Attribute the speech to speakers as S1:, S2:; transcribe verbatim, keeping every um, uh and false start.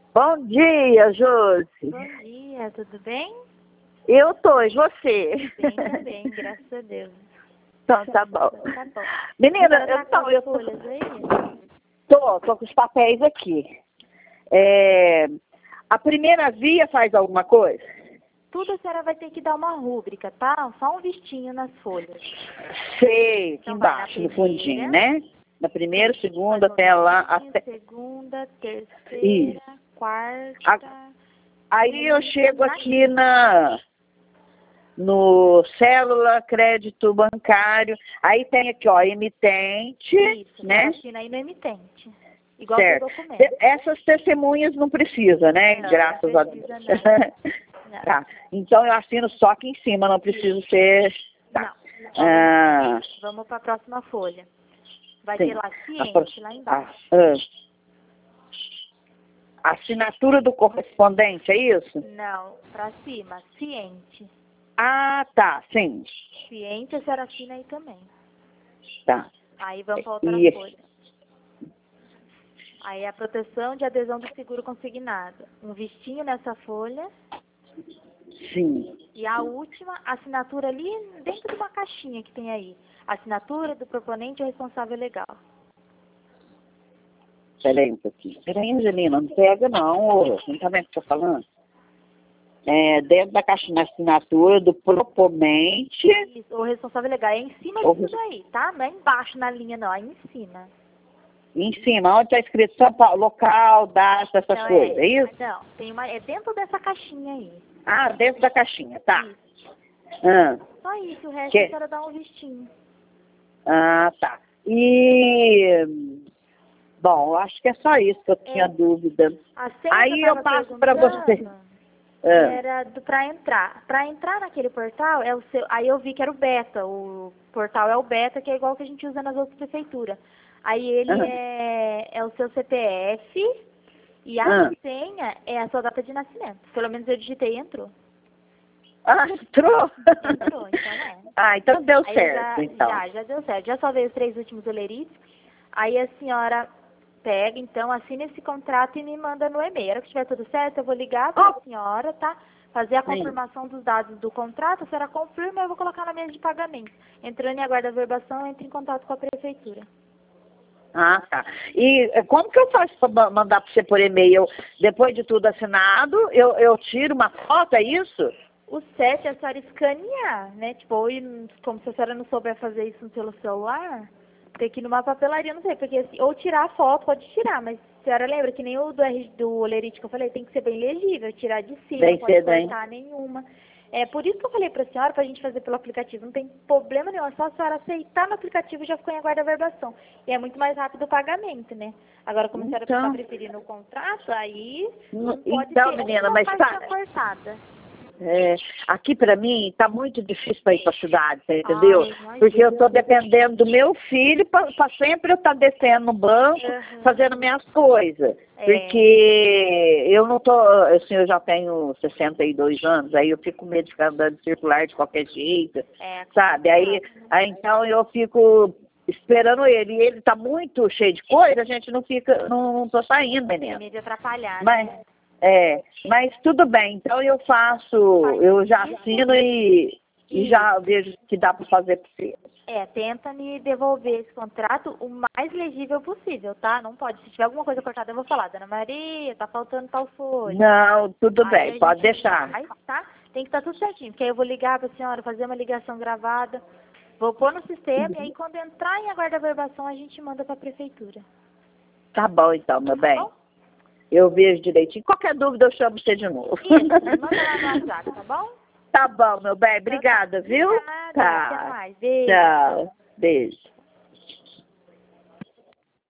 S1: Bom dia, Josi.
S2: Bom dia, tudo bem?
S1: Eu tô, e você?
S2: Bem também, graças a Deus.
S1: Então tá bom.
S2: Tá bom.
S1: Menina,
S2: Tá
S1: então,
S2: com
S1: eu
S2: as
S1: tô,
S2: folhas aí?
S1: tô, tô com os papéis aqui. É, a primeira via faz alguma coisa?
S2: Tudo a senhora vai ter que dar uma rúbrica, tá? Só um vistinho nas folhas.
S1: Sei, aqui
S2: Então vai na
S1: embaixo, no
S2: primeira.
S1: fundinho, né? Na primeira, segunda,
S2: Faz um
S1: até lá,
S2: vistinho,
S1: até...
S2: segunda, terceira,
S1: Isso.
S2: quarta...
S1: A- Aí eu
S2: e
S1: chego
S2: na
S1: aqui na... no célula, crédito bancário, aí tem aqui, ó, emitente,
S2: Isso,
S1: né?
S2: assina aí no emitente. Igual
S1: Certo.
S2: seu documento.
S1: Essas testemunhas não precisa, né?
S2: Não,
S1: Graças
S2: não
S1: a Deus.
S2: precisa não.
S1: Tá. Então eu assino só aqui em cima, não preciso ser... Tá.
S2: Não.
S1: Ah,
S2: Vamos para a próxima folha. Vai
S1: sim.
S2: ter lá
S1: A
S2: ciente,
S1: pro-
S2: lá
S1: ah,
S2: embaixo.
S1: ah. Assinatura do correspondente, é isso?
S2: Não, para cima, ciente.
S1: Ah, tá, sim.
S2: Ciente a senhora assina aí também.
S1: Tá.
S2: Aí vamos para outra
S1: E,
S2: folha. Aí a proteção de adesão do seguro consignado. Um vistinho nessa folha.
S1: sim.
S2: E a última, assinatura ali dentro de uma caixinha que tem aí. Assinatura do proponente ou responsável legal.
S1: Peraí um pouquinho. Peraí, Angelina, não pega não, ô. Não tá vendo o que eu tô falando? É, dentro da caixa na assinatura do proponente.
S2: Isso, ou responsável legal. É em cima
S1: Ou
S2: disso daí, tá? Não é embaixo na linha, não. É em cima.
S1: Em cima, onde está escrito São Paulo, local, data, essas
S2: Não,
S1: coisas, é
S2: é,
S1: isso?
S2: não, tem uma, é dentro dessa caixinha aí.
S1: Ah, dentro da caixinha, tá.
S2: Isso.
S1: Ah,
S2: Só isso, o resto
S1: Que-
S2: a senhora dá um vistinho.
S1: ah, tá. E, bom, acho que é só isso que eu tinha
S2: É.
S1: dúvida.
S2: A senha
S1: Aí
S2: que
S1: eu
S2: tava
S1: passo para você.
S2: perguntando
S1: Ah,
S2: era do, pra entrar. Pra entrar naquele portal, é o seu, aí eu vi que era o beta. O portal é o beta, que é igual que a gente usa nas outras prefeituras. Aí ele
S1: ah,
S2: é, é o seu C P F e a
S1: ah.
S2: senha é a sua data de nascimento. Pelo menos eu digitei e entrou.
S1: Ah, entrou?
S2: Entrou, então é.
S1: Ah, então deu
S2: Aí
S1: certo,
S2: já,
S1: então.
S2: já, já deu certo. Já salvei os três últimos olerites. Aí a senhora pega, então, assina esse contrato e me manda no e-mail. A hora que estiver tudo certo, eu vou ligar para a
S1: Oh,
S2: senhora, tá? Fazer a
S1: sim.
S2: confirmação dos dados do contrato, a senhora confirma e eu vou colocar na mesa de pagamento. Entrando em aguarda verbação, entre em contato com a prefeitura.
S1: Ah, tá. E eh, como que eu faço para mandar para você por e-mail? Depois de tudo assinado, eu, eu tiro uma foto, é isso?
S2: O certo é a senhora escanear, né? Tipo, ou ir, como se a senhora não souber fazer isso pelo celular, ter que ir numa papelaria, não sei, porque assim, ou tirar a foto, pode tirar, mas a senhora lembra que nem o do, R- do olerite que eu falei, tem que ser bem legível, tirar de cima,
S1: Bem
S2: não pode
S1: cedo, hein?
S2: cortar nenhuma. É por isso que eu falei pra senhora, pra gente fazer pelo aplicativo, não tem problema nenhum, é só a senhora aceitar no aplicativo e já ficou em aguarda verbação. E é muito mais rápido o pagamento, né? Agora, como a senhora está
S1: Então,
S2: preferindo o contrato, aí não
S1: N-
S2: pode
S1: então,
S2: ter
S1: menina,
S2: uma
S1: mas
S2: faixinha
S1: tá,
S2: cortada.
S1: é, aqui para mim tá muito difícil para ir para a cidade, você entendeu?
S2: Ai, imagina.
S1: Porque eu tô dependendo do meu filho para sempre eu estar descendo no banco,
S2: Aham.
S1: fazendo minhas coisas.
S2: É.
S1: Porque eu não tô, assim, eu já tenho sessenta e dois anos, aí eu fico com medo de ficar andando circular de qualquer jeito,
S2: É,
S1: sabe? Aí, aí então eu fico esperando ele. E ele tá muito cheio de coisa, a gente não fica, não, não tô saindo,
S2: tem
S1: menina.
S2: medo de atrapalhar,
S1: Mas,
S2: né?
S1: é, mas tudo bem, então eu faço, eu já assino e, e já vejo que dá para fazer para você.
S2: É, tenta me devolver esse contrato o mais legível possível, tá? Não pode. Se tiver alguma coisa cortada, eu vou falar, Dona Maria, tá faltando tal folha.
S1: Não, tudo
S2: Aí a
S1: bem,
S2: gente
S1: pode deixar.
S2: faz, tá? Tem que estar tudo certinho, porque aí eu vou ligar pra senhora, fazer uma ligação gravada, vou pôr no sistema e aí quando entrar em aguarda verbação a gente manda pra prefeitura.
S1: Tá bom então, meu
S2: Tá
S1: bem.
S2: bom?
S1: Eu vejo direitinho. Qualquer dúvida eu chamo você de novo.
S2: Isso, me manda lá no WhatsApp, tá bom?
S1: Tá bom, meu bem. Obrigada, viu?
S2: Obrigada, até
S1: Tá.
S2: mais. Beijo.
S1: Tchau. Beijo.